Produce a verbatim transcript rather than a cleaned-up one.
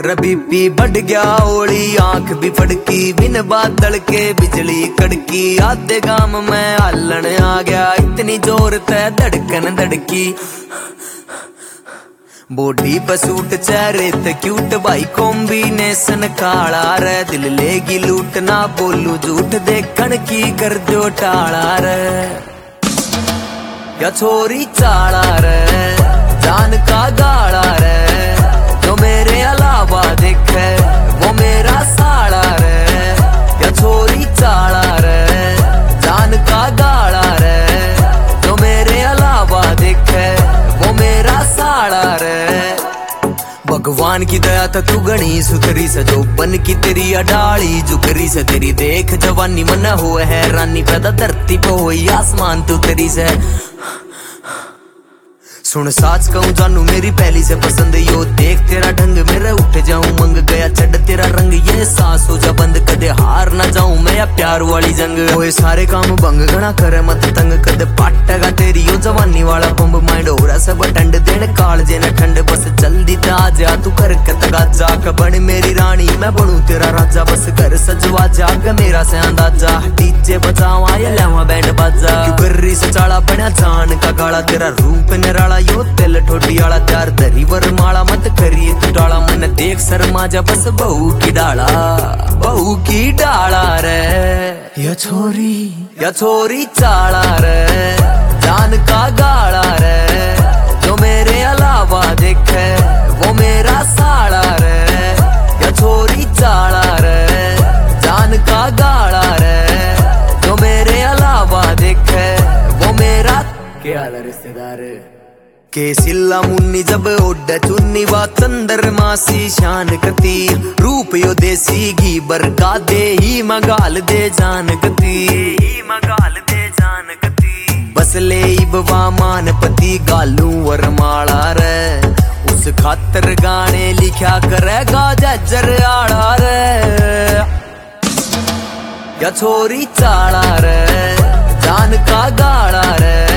BP बढ़ गया ओली आंख भी फड़की बिन बादल के बिजली कड़की आधे गांव में हालन आ गया इतनी जोर ते धड़कन धड़की बॉडी पे सूट चेहरे ते क्यूट भाई कॉम्बिनेशन काला रे दिल लेगी लूट ना बोलू झूठ देखन की कर दो टाला रे या छोरी चाला रे जान का गाला रे जो मेरे अलावा देखे वो मेरा साला रे या छोरी चाला रे जान का गाला रे जो मेरे अलावा देखे वो मेरा साला रे भगवान की दया था तू गणी सुथरी से जो बन की तेरी अडाली जुकरी से तेरी देख जवानी मन हो हैरानी पैदा धरती पे हुई आसमान तू तेरी से सुन साच कहूँ जानू मेरी पहली से पसंद यो देख तेरा ढंग मेरे उठ जाऊं मंग गया चढ़ तेरा रंग ये सांस हो जा बंद कदे हार ना जाऊं मैं या प्यार वाली जंग ओए सारे काम भंग घना करे मत तंग कदे पाटेगा तेरी यो जवानी वाला पंप माइंड हो रहा सब ठंड देने काल जे न ठंड बस जल्दी ते आ जा तू कर कतगा जा बन मेरी रानी मैं बनू तेरा राजा बस कर सजवा जाग मेरा से अंदाजा डीजे बजावा या लेवा बैंड बाजा क्यों कर रही से चाला बना जान का गाला तेरा रूप निराला यो तिल ठोडी आला त्यार दरी वर माला मत करिए तू डाला मन देख शर्मा जा बस बहू की डाला बहू की डाला रे या छोरी या छोरी चाला रे जान का गाला रे जो मेरे अलावा देखे वो मेरा साला रे या छोरी चाला रे जान का गाला रे जो मेरे अलावा देखे वो मेरा क्या रिश्तेदार के सिल्ला मुन्नी जब ओड चुन्नी बा चंदर मासी शान कती रूप यो देसी घी बरका दे ही मगाल दे जान गती ही मगाल दे जान गती बस ले बवा मान पति गालू वर माला रे उस खातर गाने लिखा करेगा जज्जर आड़ा रे या छोरी चाला रे जान का गाड़ा रे